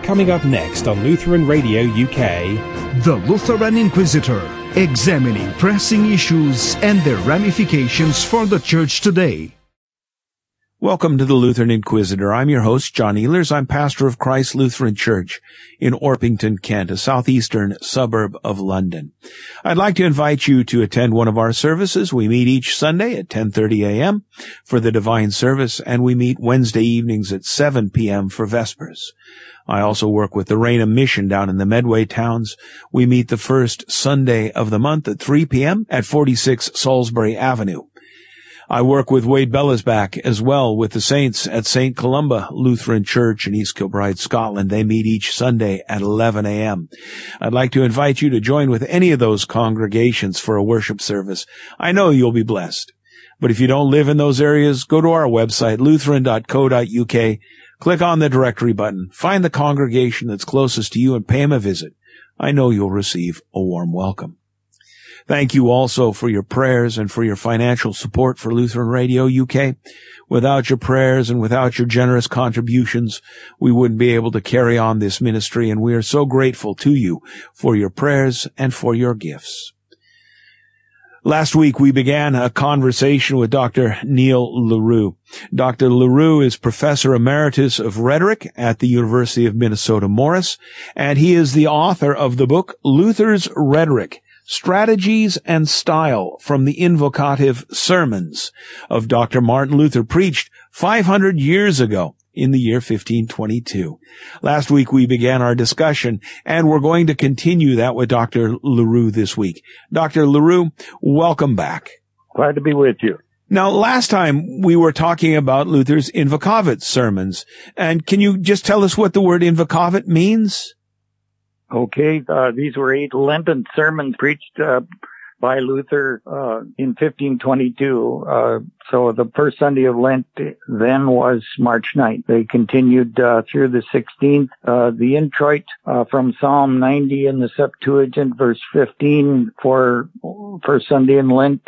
Coming up next on Lutheran Radio UK, The Lutheran Inquisitor, examining pressing issues and their ramifications for the Church today. Welcome to the Lutheran Inquisitor. I'm your host, John Ehlers. I'm pastor of Christ Lutheran Church in Orpington, Kent, a southeastern suburb of London. I'd like to invite you to attend one of our services. We meet each Sunday at 10:30 a.m. for the Divine Service, and we meet Wednesday evenings at 7 p.m. for Vespers. I also work with the Rainham Mission down in the Medway towns. We meet the first Sunday of the month at 3 p.m. at 46 Salisbury Avenue. I work with Wade Bellisback as well with the Saints at St. Columba Lutheran Church in East Kilbride, Scotland. They meet each Sunday at 11 a.m. I'd like to invite you to join with any of those congregations for a worship service. I know you'll be blessed. But if you don't live in those areas, go to our website, lutheran.co.uk, click on the directory button, find the congregation that's closest to you and pay them a visit. I know you'll receive a warm welcome. Thank you also for your prayers and for your financial support for Lutheran Radio UK. Without your prayers and without your generous contributions, we wouldn't be able to carry on this ministry, and we are so grateful to you for your prayers and for your gifts. Last week, we began a conversation with Dr. Neil LaRue. Dr. LaRue is Professor Emeritus of Rhetoric at the University of Minnesota Morris, and he is the author of the book Luther's Rhetoric, Strategies and Style from the Invocative Sermons of Dr. Martin Luther, preached 500 years ago in the year 1522. Last week we began our discussion, and we're going to continue that with Dr. LaRue this week. Dr. LaRue, welcome back. Glad to be with you. Now, last time we were talking about Luther's Invocavit sermons, and can you just tell us what the word Invocavit means? Okay, these were 8 Lenten sermons preached by Luther in 1522. So the first Sunday of Lent then was March 9th. They continued through the 16th. The introit from Psalm 90 in the Septuagint, verse 15 for first Sunday in Lent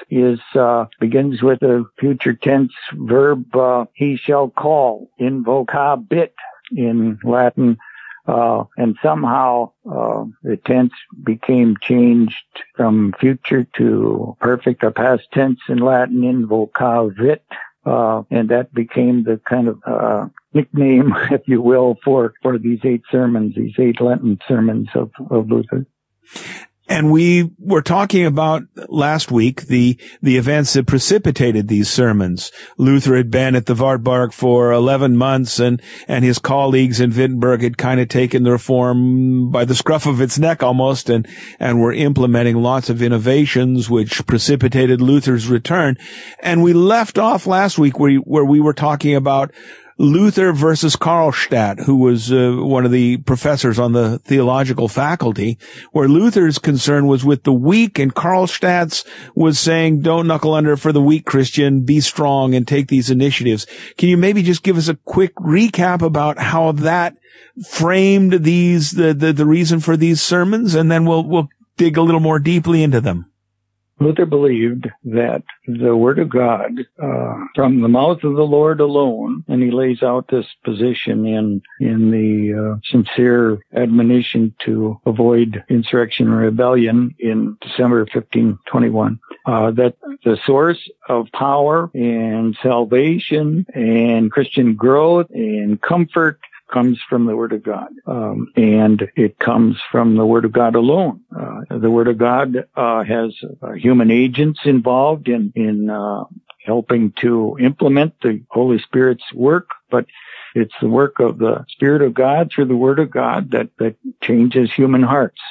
begins with a future tense verb, he shall call, invocabit in Latin. And somehow, the tense became changed from future to perfect, or past tense in Latin, invocavit, and that became the kind of, nickname, if you will, for these 8 sermons, these 8 Lenten sermons of Luther. And we were talking about last week the events that precipitated these sermons. Luther had been at the Wartburg for 11 months, and his colleagues in Wittenberg had kind of taken the reform by the scruff of its neck almost, and were implementing lots of innovations which precipitated Luther's return. And we left off last week where we were talking about Luther versus Karlstadt, who was one of the professors on the theological faculty, where Luther's concern was with the weak, and Karlstadt's was saying, don't knuckle under for the weak Christian, be strong and take these initiatives. Can you maybe just give us a quick recap about how that framed the reason for these sermons, and then we'll dig a little more deeply into them? Luther believed that the Word of God, from the mouth of the Lord alone, and he lays out this position in the sincere admonition to avoid insurrection and rebellion in December 1521, that the source of power and salvation and Christian growth and comfort comes from the Word of God, and it comes from the Word of God alone. The Word of God has human agents involved in helping to implement the Holy Spirit's work, but it's the work of the Spirit of God through the Word of God that changes human hearts.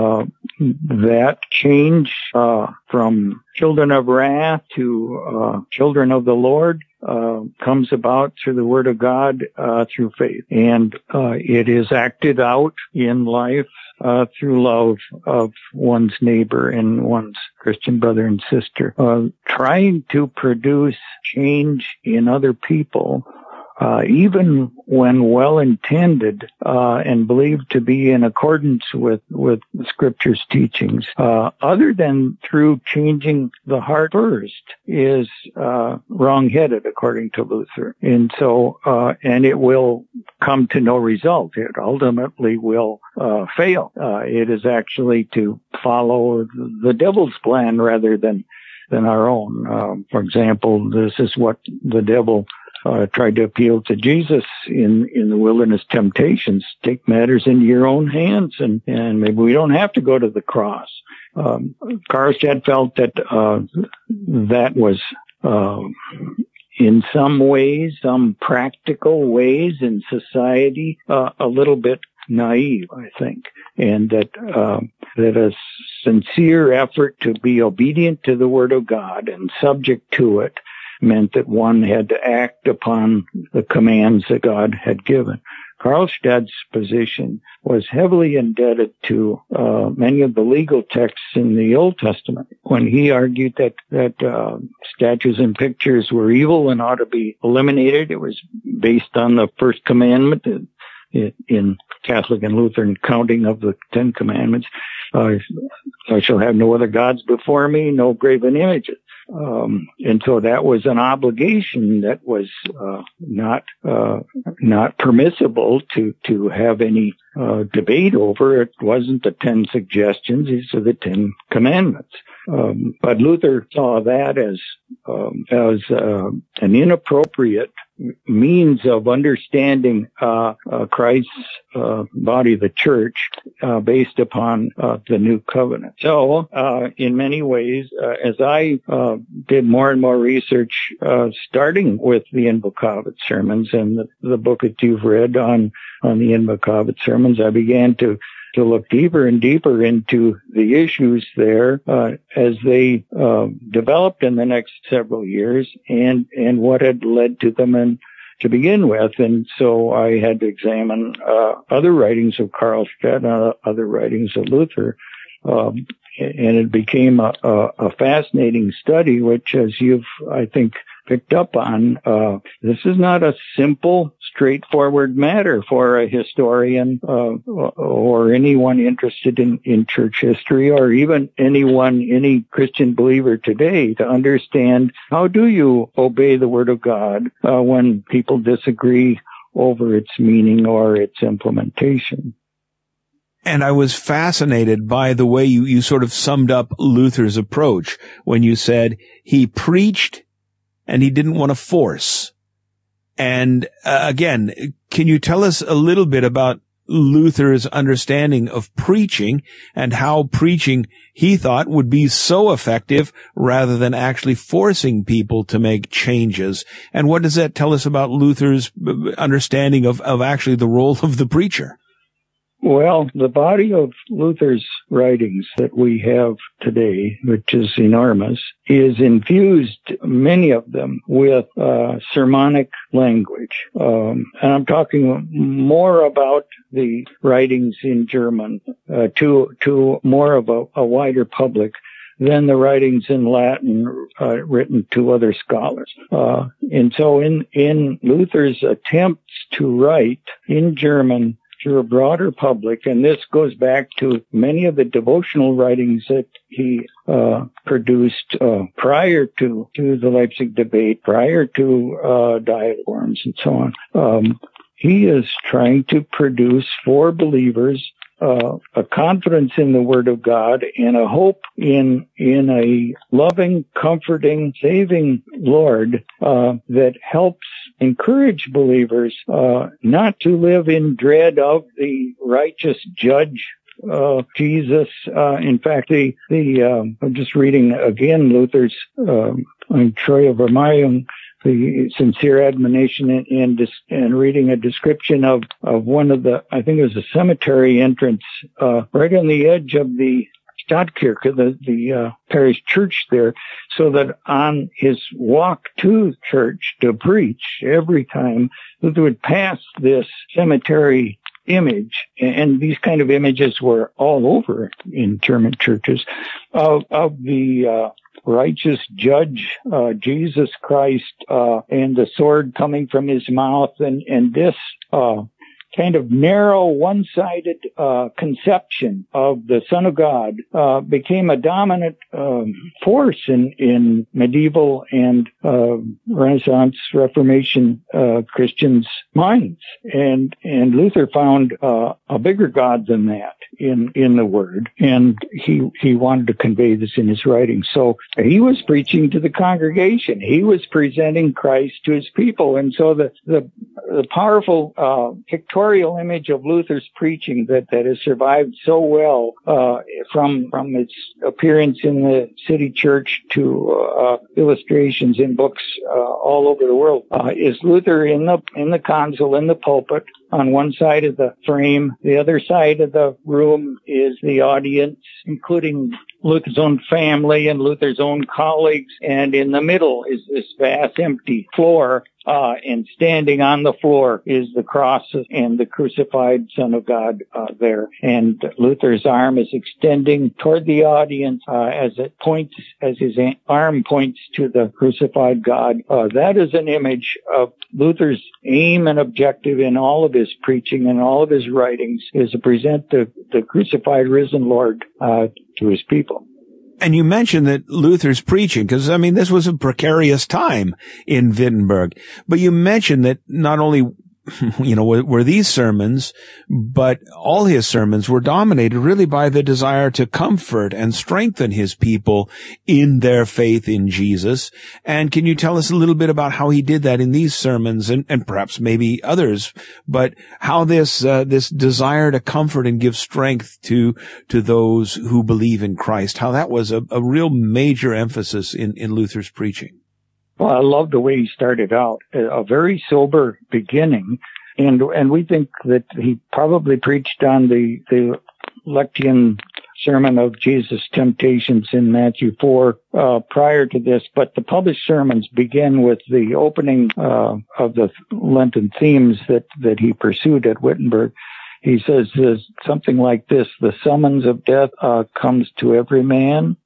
That change from children of wrath to children of the Lord comes about through the Word of God through faith, and it is acted out in life through love of one's neighbor and one's Christian brother and sister. Trying to produce change in other people even when well intended and believed to be in accordance with Scripture's teachings, other than through changing the heart first, is wrong-headed, according to Luther. And so, and it will come to no result. It ultimately will fail. It is actually to follow the devil's plan rather than our own. For example, this is what the devil tried to appeal to Jesus in the wilderness temptations. Take matters into your own hands, and maybe we don't have to go to the cross. Karlstadt felt that that was in some ways, some practical ways in society, a little bit naive, I think, and that a sincere effort to be obedient to the Word of God and subject to it meant that one had to act upon the commands that God had given. Karlstadt's position was heavily indebted to many of the legal texts in the Old Testament, when he argued that statues and pictures were evil and ought to be eliminated. It was based on the first commandment in Catholic and Lutheran counting of the 10 Commandments. I shall have no other gods before me, no graven images. And so that was an obligation that was not permissible to have any debate over. It wasn't the 10 suggestions; these are the 10 Commandments. But Luther saw that as an inappropriate means of understanding Christ's body, the church, based upon the new covenant. So, in many ways, as I did more and more research, starting with the Invocavit sermons and the book that you've read on the Invocavit sermons, I began to look deeper and deeper into the issues there as they developed in the next several years and what had led to them and to begin with. And so I had to examine other writings of Karlstadt, other writings of Luther, and it became a fascinating study, which, as you've, I think, picked up on, this is not a simple, straightforward matter for a historian or anyone interested in church history, or even any Christian believer today, to understand how do you obey the Word of God when people disagree over its meaning or its implementation. And I was fascinated by the way you sort of summed up Luther's approach when you said he preached and he didn't want to force. And again, can you tell us a little bit about Luther's understanding of preaching and how preaching, he thought, would be so effective rather than actually forcing people to make changes? And what does that tell us about Luther's understanding of actually the role of the preacher? Well, the body of Luther's writings that we have today, which is enormous, is infused, many of them, with sermonic language. And I'm talking more about the writings in German to more of a wider public than the writings in Latin written to other scholars. And so in Luther's attempts to write in German to a broader public, and this goes back to many of the devotional writings that he produced prior to the Leipzig debate, prior to diet forms and so on. He is trying to produce for believers a confidence in the Word of God and a hope in a loving, comforting, saving Lord that helps encourage believers not to live in dread of the righteous judge Jesus. In fact, I'm just reading again Luther's Treue Vermahlung, the sincere admonition, and reading a description of one of the, I think it was a cemetery entrance, right on the edge of the Stadtkirche, the parish church there, so that on his walk to church to preach, every time Luther would pass this cemetery image, and these kind of images were all over in German churches, of the righteous judge, Jesus Christ, and the sword coming from his mouth, and this kind of narrow, one-sided conception of the Son of God became a dominant force in medieval and Renaissance Reformation Christians' minds. And Luther found a bigger God than that in the Word, and he wanted to convey this in his writings. So he was preaching to the congregation. He was presenting Christ to his people, and so the powerful pictorial image of Luther's preaching that has survived so well from its appearance in the city church to illustrations in books all over the world is Luther in the console, in the pulpit. On one side of the frame, the other side of the room is the audience, including Luther's own family and Luther's own colleagues, and in the middle is this vast empty floor, and standing on the floor is the cross and the crucified Son of God there. And Luther's arm is extending toward the audience as his arm points to the crucified God. That is an image of Luther's aim and objective in all of his preaching and all of his writings, is to present the crucified, risen Lord to his people. And you mentioned that Luther's preaching, because, I mean, this was a precarious time in Wittenberg. But you mentioned that not only, were these sermons, but all his sermons were dominated really by the desire to comfort and strengthen his people in their faith in Jesus. And can you tell us a little bit about how he did that in these sermons, and perhaps maybe others, but how this desire to comfort and give strength to those who believe in Christ, how that was a real major emphasis in Luther's preaching? Well, I love the way he started out. A very sober beginning, and we think that he probably preached on the Lectien sermon of Jesus' temptations in Matthew 4 prior to this, but the published sermons begin with the opening of the Lenten themes that he pursued at Wittenberg. He says something like this: the summons of death comes to every man,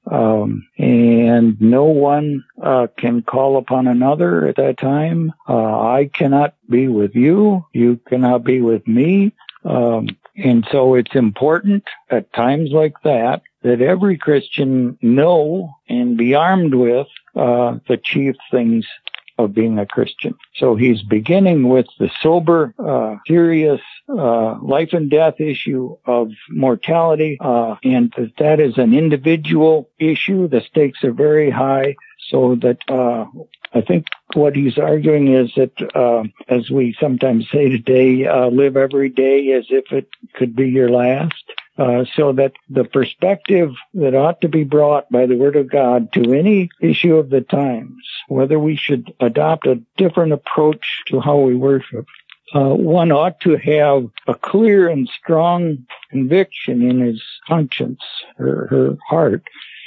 and no one can call upon another at that time. I cannot be with you. You cannot be with me. And so it's important at times like that every Christian know and be armed with the chief things of being a Christian. So he's beginning with the sober, serious life and death issue of mortality, and that is an individual issue. The stakes are very high, so that I think what he's arguing is that, as we sometimes say today, live every day as if it could be your last. So that the perspective that ought to be brought by the Word of God to any issue of the times, whether we should adopt a different approach to how we worship, one ought to have a clear and strong conviction in his conscience, her heart,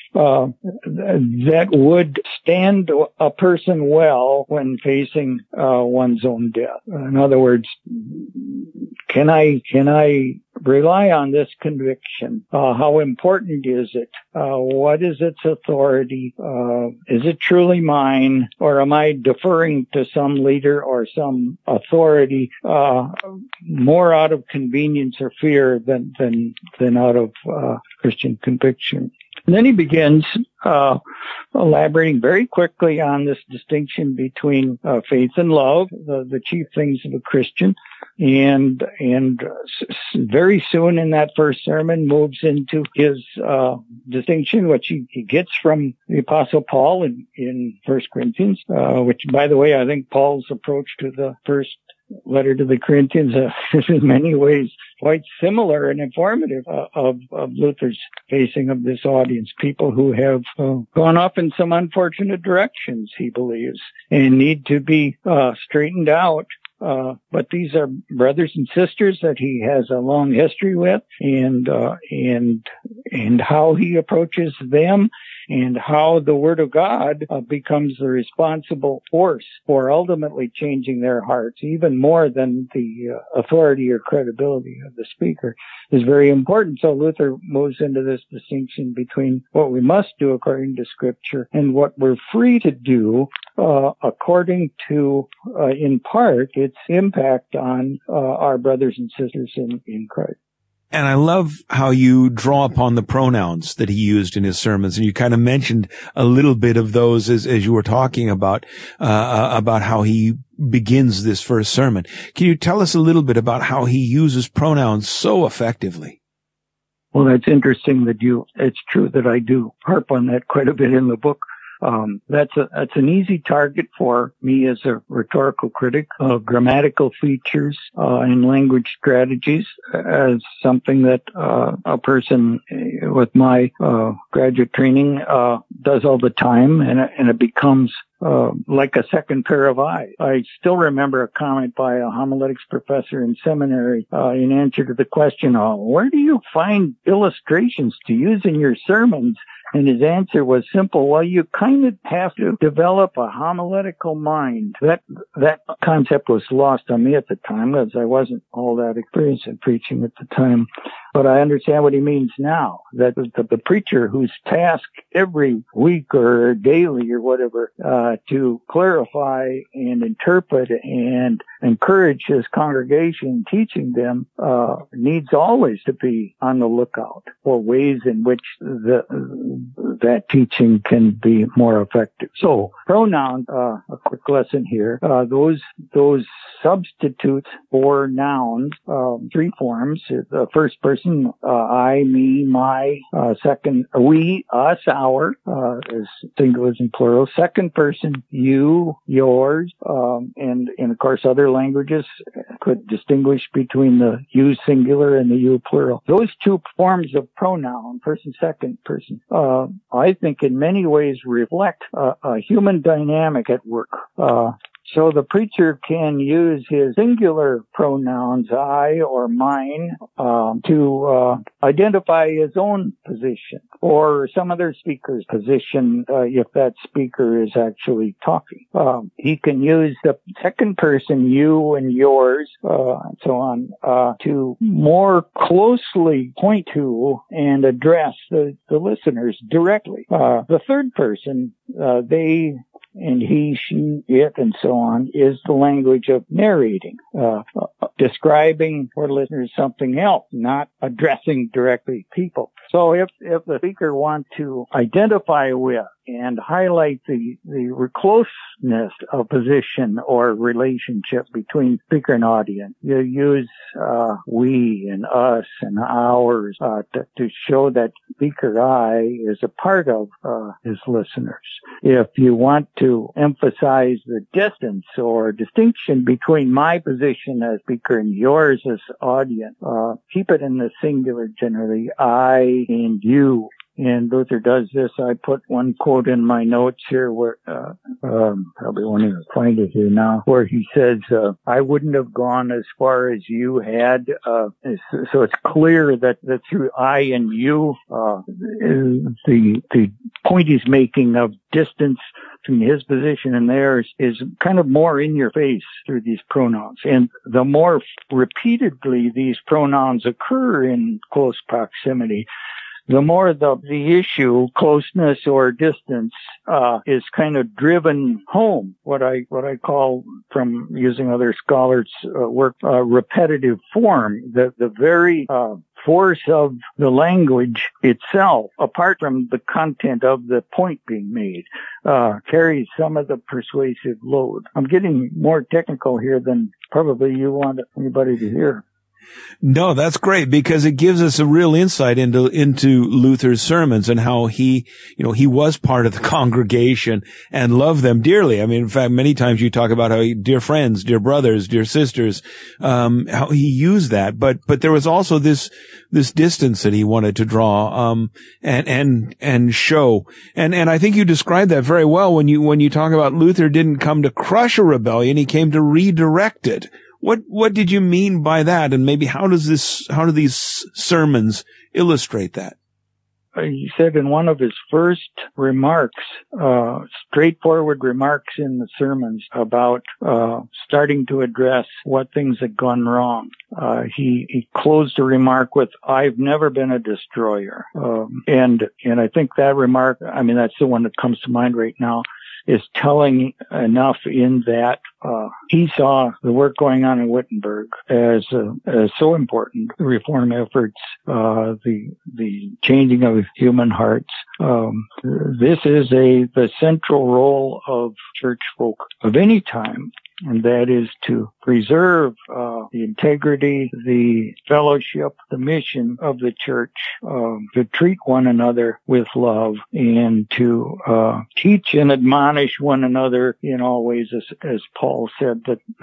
that would stand a person well when facing one's own death. In other words, can I rely on this conviction? How important is it? What is its authority? Is it truly mine, or am I deferring to some leader or some authority more out of convenience or fear than out of Christian conviction? And then he begins elaborating very quickly on this distinction between faith and love, the chief things of a Christian, and very soon in that first sermon moves into his distinction, which he gets from the Apostle Paul in 1 Corinthians, which, by the way, I think Paul's approach to the first letter to the Corinthians is in many ways quite similar and informative of Luther's facing of this audience, people who have gone off in some unfortunate directions, he believes, and need to be straightened out. But these are brothers and sisters that he has a long history with, and how he approaches them and how the Word of God becomes the responsible force for ultimately changing their hearts, even more than the authority or credibility of the speaker, is very important. So Luther moves into this distinction between what we must do according to Scripture and what we're free to do according to, in part, its impact on our brothers and sisters in Christ. And I love how you draw upon the pronouns that he used in his sermons. And you kind of mentioned a little bit of those as you were talking about how he begins this first sermon. Can you tell us a little bit about how he uses pronouns so effectively? Well, that's interesting it's true that I do harp on that quite a bit in the book. That's an easy target for me as a rhetorical critic of grammatical features and language strategies as something that a person with my graduate training does all the time, and it becomes like a second pair of eyes. I still remember a comment by a homiletics professor in seminary in answer to the question, where do you find illustrations to use in your sermons? And his answer was simple. Well, you kind of have to develop a homiletical mind. That concept was lost on me at the time, as I wasn't all that experienced in preaching at the time. But I understand what he means now, that the preacher whose task every week or daily or whatever to clarify and interpret and encourage his congregation, teaching them, needs always to be on the lookout for ways in which that teaching can be more effective. So pronouns, a quick lesson here, those substitutes for nouns, three forms, the first person, I, me, my, second, we, us, our, as singulars and plural, second person, you, yours, and of course other languages could distinguish between the you singular and the you plural. Those two forms of pronoun, person, second person, I think in many ways reflect a human dynamic at work. So the preacher can use his singular pronouns, I or mine, to identify his own position or some other speaker's position, if that speaker is actually talking. He can use the second person, you and yours, and so on, to more closely point to and address the listeners directly. The third person, they and he, she, it, and so on, is the language of narrating, describing for listeners something else, not addressing directly people. So if the speaker wants to identify with and highlight the closeness of position or relationship between speaker and audience, you use we and us and ours to show that speaker I is a part of his listeners. If you want to emphasize the distance or distinction between my position as speaker and yours as audience, keep it in the singular generally, I and you. And Luther does this. I put one quote in my notes here where, probably won't even find it here now, where he says, I wouldn't have gone as far as you had. So it's clear that through I and you, the point he's making of distance between his position and theirs is kind of more in your face through these pronouns. And the more repeatedly these pronouns occur in close proximity, the more the issue, closeness or distance, is kind of driven home. What I call, from using other scholars' work, repetitive form. The very force of the language itself, apart from the content of the point being made, carries some of the persuasive load. I'm getting more technical here than probably you want anybody to hear. No, that's great, because it gives us a real insight into Luther's sermons and how he was part of the congregation and loved them dearly. I mean, in fact, many times you talk about how dear friends, dear brothers, dear sisters, how he used that. But there was also this distance that he wanted to draw, and show. And I think you described that very well when you talk about Luther didn't come to crush a rebellion, he came to redirect it. What did you mean by that? And maybe how do these sermons illustrate that? he said in one of his first remarks, straightforward remarks in the sermons about starting to address what things had gone wrong. He closed the remark with, "I've never been a destroyer." And I think that remark, I mean, that's the one that comes to mind right now, is telling enough in that he saw the work going on in Wittenberg as so important. The reform efforts, the changing of human hearts. This is the central role of church folk of any time, and that is to preserve the integrity, the fellowship, the mission of the church, to treat one another with love, and to teach and admonish one another in all ways, as Paul said,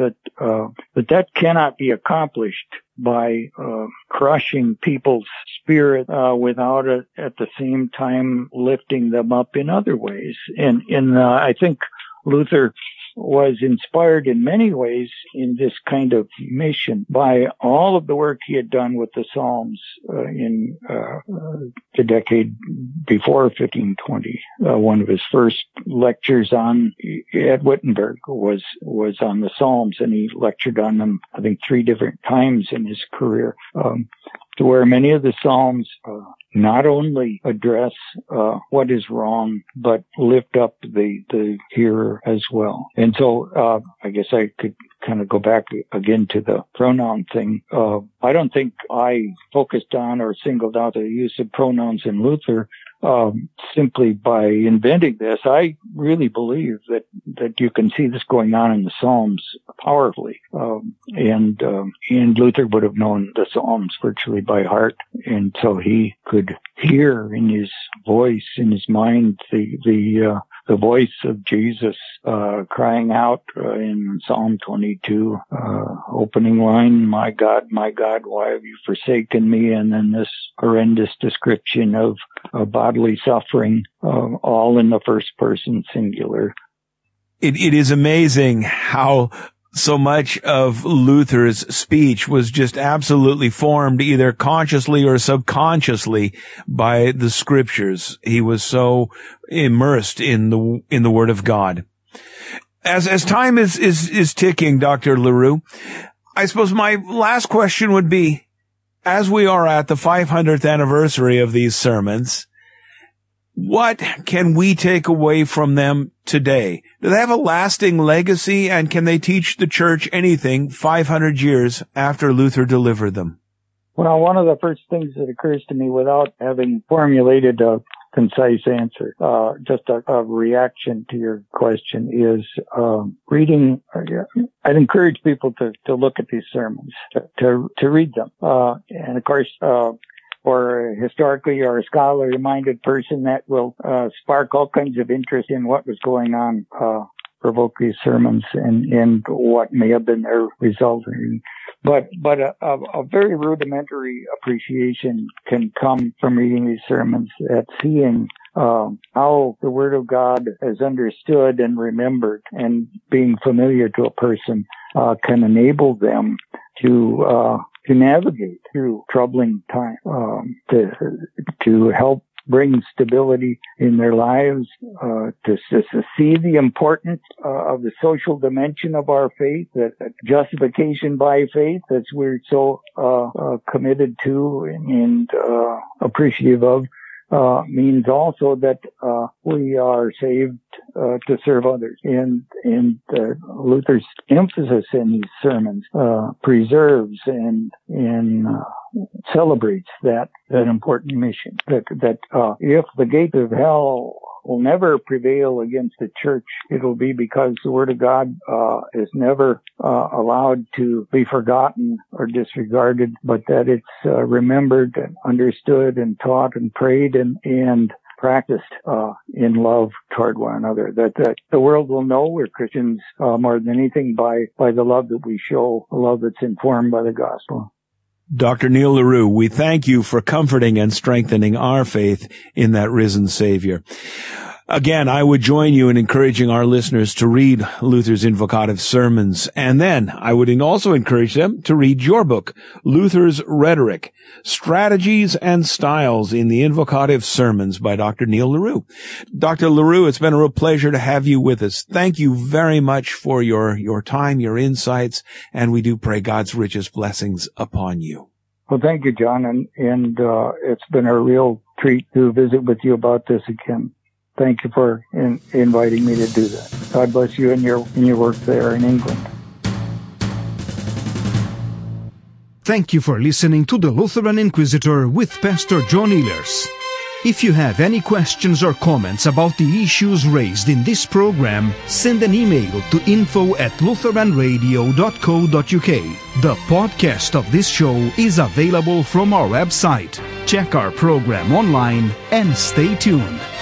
that cannot be accomplished by crushing people's spirit without at the same time lifting them up in other ways. And I think Luther was inspired in many ways in this kind of mission by all of the work he had done with the Psalms in the decade before 1520. One of his first lectures at Wittenberg was on the Psalms, and he lectured on them, I think, 3 different times in his career. To where many of the Psalms not only address what is wrong, but lift up the hearer as well. And so I guess I could kind of go back again to the pronoun thing. I don't think I focused on or singled out the use of pronouns in Luther simply by inventing this. I really believe that you can see this going on in the Psalms powerfully. And Luther would have known the Psalms virtually by heart. And so he could hear in his voice, in his mind, the voice of Jesus, crying out, in Psalm 22, opening line, my God, why have you forsaken me? And then this horrendous description of bodily suffering, all in the first person singular. It is amazing how so much of Luther's speech was just absolutely formed either consciously or subconsciously by the scriptures. He was so immersed in the Word of God. As time is ticking, Dr. LaRue, I suppose my last question would be, as we are at the 500th anniversary of these sermons, what can we take away from them today? Do they have a lasting legacy, and can they teach the church anything 500 years after Luther delivered them? Well, one of the first things that occurs to me without having formulated a concise answer, just a reaction to your question, is reading. I'd encourage people to look at these sermons, to read them. And of course, or historically or a scholarly-minded person, that will spark all kinds of interest in what was going on, provoke these sermons and what may have been their result. But a very rudimentary appreciation can come from reading these sermons, at seeing how the Word of God is understood and remembered, and being familiar to a person can enable them to navigate through troubling times, to help bring stability in their lives, to see the importance of the social dimension of our faith, that justification by faith, that we're so committed to and appreciative of, means also that we are saved to serve others. And Luther's emphasis in these sermons preserves and celebrates that important mission. That if the gates of hell will never prevail against the church, it'll be because the Word of God is never allowed to be forgotten or disregarded, but that it's remembered and understood and taught and prayed and practiced in love toward one another. That the world will know we're Christians more than anything by the love that we show, a love that's informed by the gospel. Dr. Neil LaRue, we thank you for comforting and strengthening our faith in that risen Savior. Again, I would join you in encouraging our listeners to read Luther's invocative sermons, and then I would also encourage them to read your book, Luther's Rhetoric, Strategies and Styles in the Invocative Sermons by Dr. Neil LaRue. Dr. LaRue, it's been a real pleasure to have you with us. Thank you very much for your time, your insights, and we do pray God's richest blessings upon you. Well, thank you, John, and it's been a real treat to visit with you about this again. Thank you for inviting me to do that. God bless you and your work there in England. Thank you for listening to the Lutheran Inquisitor with Pastor John Ehlers. If you have any questions or comments about the issues raised in this program, send an email to info@lutheranradio.co.uk. The podcast of this show is available from our website. Check our program online and stay tuned.